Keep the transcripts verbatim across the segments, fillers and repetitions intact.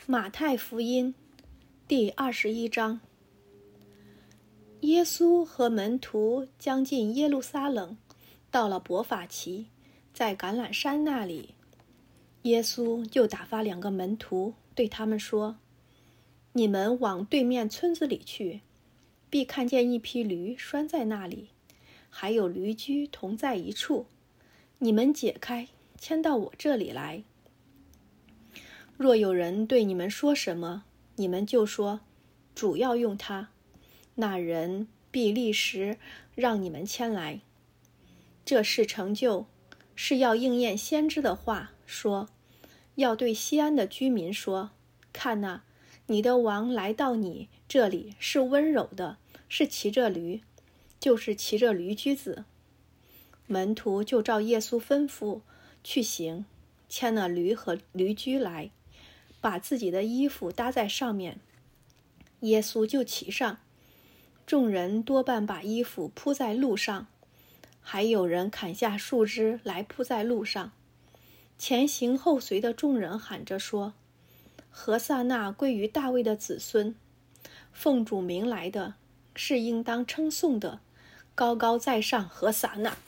马太福音第二十一章。耶稣和门徒将近耶路撒冷，到了伯法其，在橄榄山那里，耶稣就打发两个门徒，对他们说：你们往对面村子里去，必看见一匹驴拴在那里，还有驴驹同在一处，你们解开，牵到我这里来。若有人对你们说什么，你们就说：主要用它，那人必立时让你们牵来。这事成就，是要应验先知的话，说：要对西安的居民说，看哪，你的王来到你这里，是温柔的，是骑着驴，就是骑着驴驹子。门徒就照耶稣吩咐去行，牵了驴和驴驹来，把自己的衣服搭在上面，耶稣就骑上。众人多半把衣服铺在路上，还有人砍下树枝来铺在路上。前行后随的众人喊着说：何撒那归于大卫的子孙，奉主名来的，是应当称颂的，高高在上，何撒那。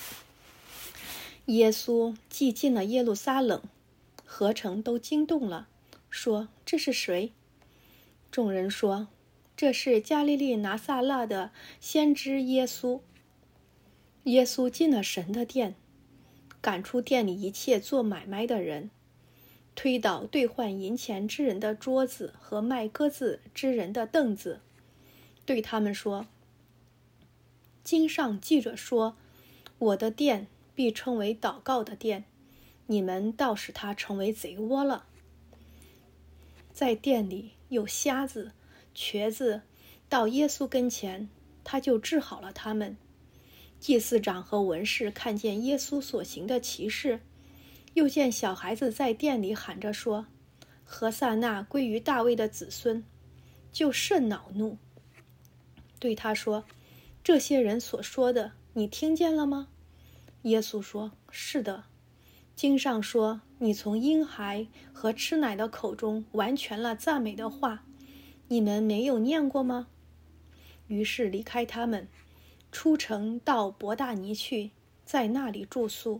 耶稣既进了耶路撒冷，合城都惊动了，说：这是谁？众人说：这是加利利拿撒勒的先知耶稣。耶稣进了神的殿，赶出店里一切做买卖的人，推倒兑换银钱之人的桌子和卖鸽子之人的凳子，对他们说：经上记着说，我的殿必称为祷告的殿，你们倒使它成为贼窝了。在殿里有瞎子、瘸子到耶稣跟前，他就治好了他们。祭司长和文士看见耶稣所行的奇事，又见小孩子在殿里喊着说：何撒那归于大卫的子孙，就甚恼怒，对他说：这些人所说的，你听见了吗？耶稣说：是的。经上说，你从婴孩和吃奶的口中完全了赞美的话，你们没有念过吗？于是离开他们，出城到伯大尼去，在那里住宿。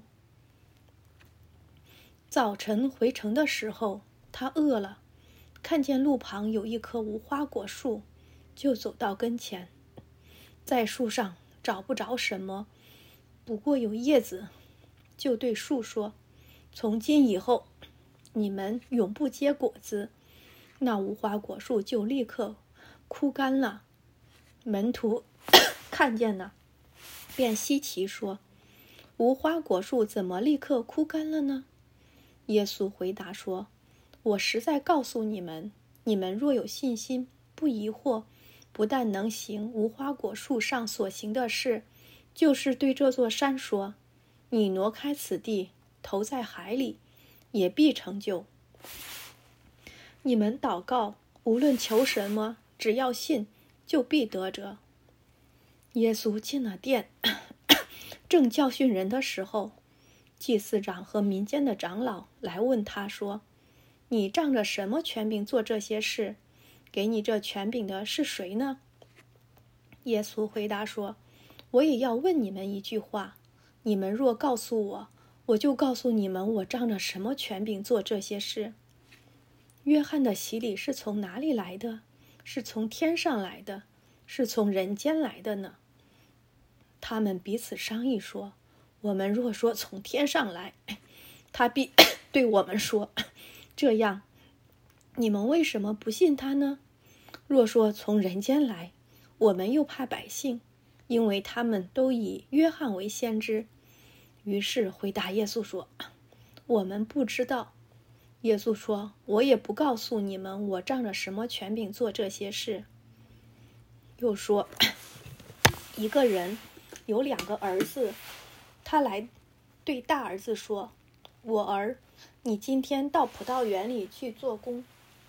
早晨回城的时候，他饿了，看见路旁有一棵无花果树，就走到跟前，在树上找不着什么，不过有叶子，就对树说：从今以后，你们永不结果子。那无花果树就立刻枯干了。门徒看见了，便稀奇说：无花果树怎么立刻枯干了呢？耶稣回答说：我实在告诉你们，你们若有信心，不疑惑，不但能行无花果树上所行的事，就是对这座山说：你挪开此地，投在海里，也必成就。你们祷告，无论求什么，只要信，就必得着。耶稣进了殿，正教训人的时候，祭司长和民间的长老来问他说：你仗着什么权柄做这些事？给你这权柄的是谁呢？耶稣回答说：我也要问你们一句话，你们若告诉我，我就告诉你们我仗着什么权柄做这些事。约翰的洗礼是从哪里来的？是从天上来的，是从人间来的呢？他们彼此商议说：我们若说从天上来，他必对我们说：这样，你们为什么不信他呢？若说从人间来，我们又怕百姓，因为他们都以约翰为先知。于是回答耶稣说：我们不知道。耶稣说：我也不告诉你们，我仗着什么权柄做这些事。又说：一个人有两个儿子，他来对大儿子说：我儿，你今天到葡萄园里去做工。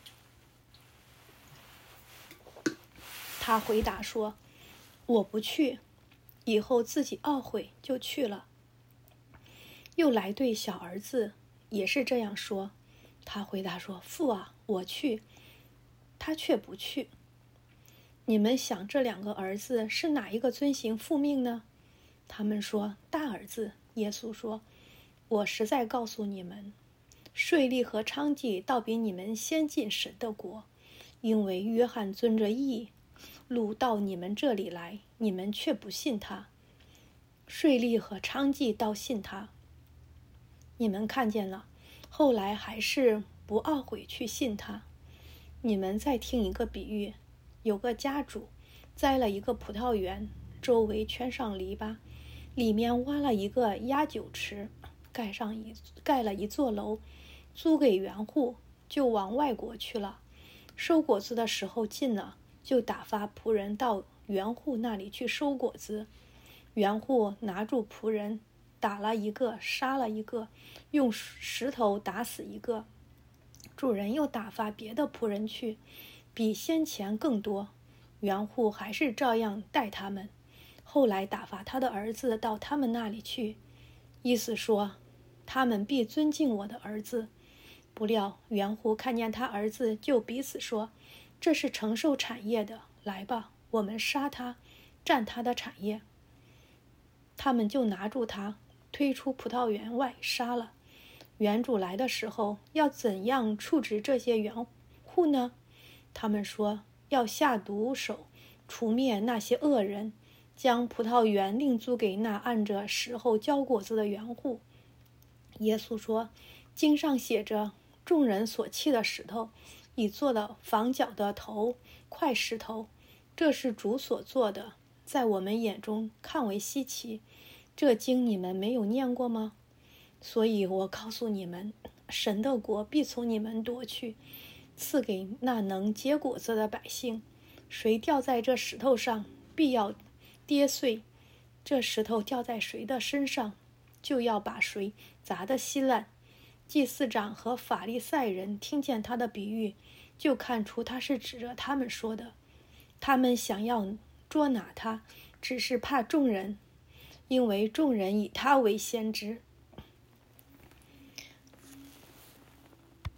他回答说：我不去。以后自己懊悔，就去了。又来对小儿子，也是这样说。 他回答说：父啊，我去。他却不去。你们想这两个儿子是哪一个遵行父命呢？他们说：大儿子。耶稣说：我实在告诉你们，税吏和娼妓倒比你们先进神的国，因为约翰遵着义路到你们这里来，你们却不信他；税吏和娼妓倒信他。你们看见了，后来还是不懊悔去信他。你们再听一个比喻，有个家主栽了一个葡萄园，周围圈上篱笆，里面挖了一个压酒池，盖上一盖了一座楼，租给园户，就往外国去了。收果子的时候近了，就打发仆人到园户那里去收果子。园户拿住仆人，打了一个，杀了一个，用石头打死一个。主人又打发别的仆人去，比先前更多。园户还是照样待他们。后来打发他的儿子到他们那里去，意思说，他们必尊敬我的儿子。不料园户看见他儿子，就彼此说：这是承受产业的，来吧，我们杀他，占他的产业。他们就拿住他，推出葡萄园外杀了。园主来的时候，要怎样处置这些园户呢？他们说，要下毒手，除灭那些恶人，将葡萄园另租给那按着时候交果子的园户。耶稣说，经上写着，众人所弃的石头，已做了房角的头块石头，这是主所做的，在我们眼中看为稀奇。这经你们没有念过吗？所以我告诉你们，神的国必从你们夺去，赐给那能结果子的百姓。谁掉在这石头上，必要跌碎；这石头掉在谁的身上，就要把谁砸得稀烂。祭司长和法利赛人听见他的比喻，就看出他是指着他们说的。他们想要捉拿他，只是怕众人，因为众人以他为先知。